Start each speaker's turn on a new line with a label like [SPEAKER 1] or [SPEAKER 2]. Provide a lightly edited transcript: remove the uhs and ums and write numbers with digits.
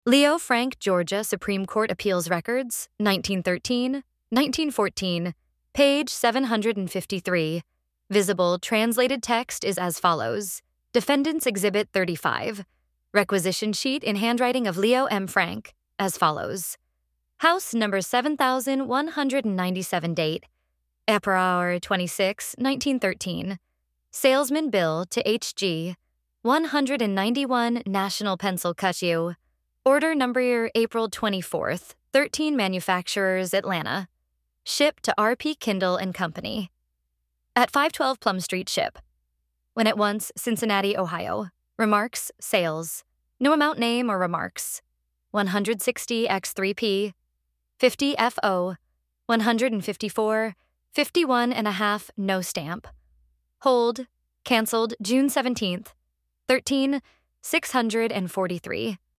[SPEAKER 1] Leo Frank, Georgia Supreme Court Appeals Records, 1913, 1914, page 753. Visible translated text is as follows. Defendant's Exhibit 35. Requisition sheet in handwriting of Leo M. Frank, as follows. House number 7197 date. April hour 26, 1913. Salesman bill to H.G. 191 National Pencil Cut-U. Order number April 24th, 13 Manufacturers, Atlanta. Ship to R.P. Kindle and Company. At 512 Plum Street, ship. When at once, Cincinnati, Ohio. Remarks, sales. No amount name or remarks. 160 X3P. 50 FO. 154. 51 and a half, no stamp. Hold. Canceled June 17th. 13. 643.